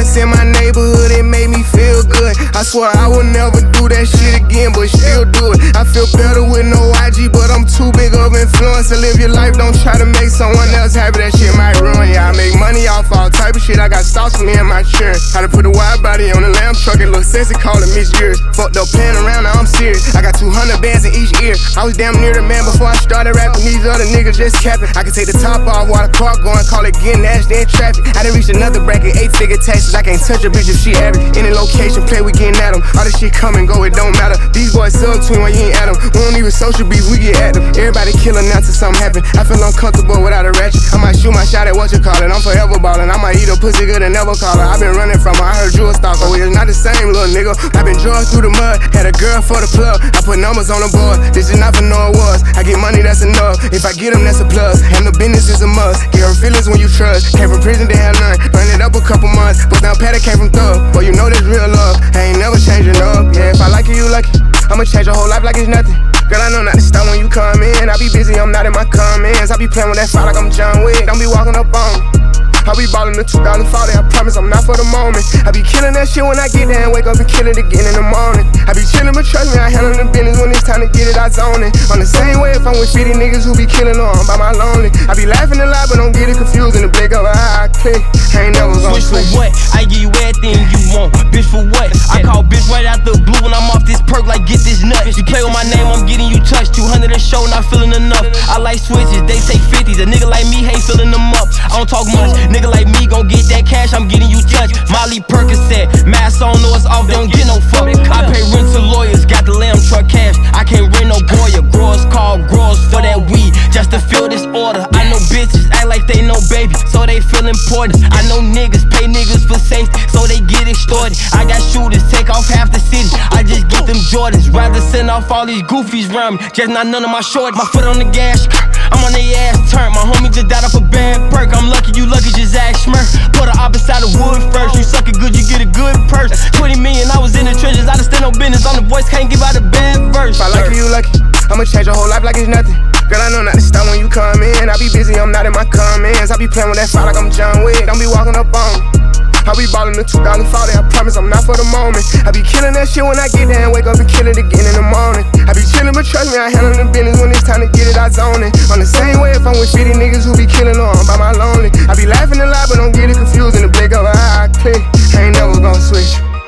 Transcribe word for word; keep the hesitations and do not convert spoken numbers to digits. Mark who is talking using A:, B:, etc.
A: niggas in my neighborhood, it made me feel good. I swear I will never do that shit again, but still do it. I feel better with no I G, but I'm too big of influence to live your life. Don't try to make someone else happy, that shit might ruin ya. I make money off all type of shit. I got stocks for me and my children. How to put a wide body on a lamb truck, it look sexy, call it Miss Years. Fucked up playing around, now I'm serious. I got two hundred bands in each ear. I was damn near the man before I started rapping. These other niggas just capping. I can take the top off while the car going, call it getting nasty in traffic. I done reached another bracket, eight figure taxes. I can't touch a bitch if she average. Any location, play, we getting at them. All this shit come and go, it don't matter. These boys sub twin when you ain't at them. We don't even social beef, we get at them. Everybody killing now till something happen. I feel uncomfortable without a ratchet. I might shoot my shot at what you call it. I'm forever ballin'. I might eat a pussy good and never call her. I been running from her, I heard you a stalker. We is not the same, little nigga. I been drugged through the mud, had a girl for the plug. I put numbers on the board, this is not for no awards. I get money, that's enough. If I get them, that's a plus. Handle business is a must. Get her feelings when you trust. Came from prison, they had none. Burn it up a couple months. But down Patty came from thug. Boy, you know this real love. I ain't never changing up. Yeah, if I like you, you like it. I'ma change your whole life like it's nothing. Girl, I know not to stop when you come in. I be busy, I'm not in my comments. I be playing with that fire like I'm John Wick. Don't be walking up on me. I be ballin' the two thousand forty, I promise I'm not for the moment. I be killing that shit when I get there and wake up and kill it again in the morning. I be chillin', but trust me, I handle the business when it's time to get it, I zone it. On the same way if I'm with fifty niggas who be killing or I'm by my lonely. I be laughing a lot, but don't get it confused in the blink of an eye, I click. I ain't never gonna
B: switch. For what? I give you everything you want. Bitch, for what? I call bitch right out the blue when I'm off this perk like get this nut. You play with my name, I'm getting you touched. two hundred a show, not feeling enough. I like switches, they say fifties. A nigga like me ain't filling them up. I don't talk much. Nigga like me gon' get that cash, I'm getting you touched. Molly Percocet, mask on, know it's off, they don't get no fuck. I pay rent to lawyers, got the lamb truck cash. I can't rent no Goya. Growers call growers for that weed, just to fill this order. I know bitches act like they know baby, so they feel important. I know niggas pay niggas for safety, so they get extorted. I got shooters, take off half the city. I just get them Jordans, rather send off all these goofies round me, just not none of my shorties. My foot on the gas, I'm on their ass turn. My homie just died off a bad perk. I'm lucky, you lucky, just ask Smurf. Put her up inside the wood first. You suck it good, you get a good purse. twenty million, I was in the trenches. I done stand on business. On the voice, can't give out a bad verse.
A: If I like you, you lucky. I'ma change your whole life like it's nothing. Girl, I know not to stop when you come in. I be busy, I'm not in my comments. I be playing with that fire like I'm John Wick. Don't be walking up on me. I be ballin' the two thousand forty, I promise I'm not for the moment. I be killing that shit when I get there and wake up and kill it again in the morning. I be chillin', but trust me, I handle the business when it's time to get it, I zone it. On the same way if I'm with fifty niggas who be killing or I'm by my lonely. I be laughing a lot, but don't get it confused in the blink of an eye, I click. I ain't never gonna switch.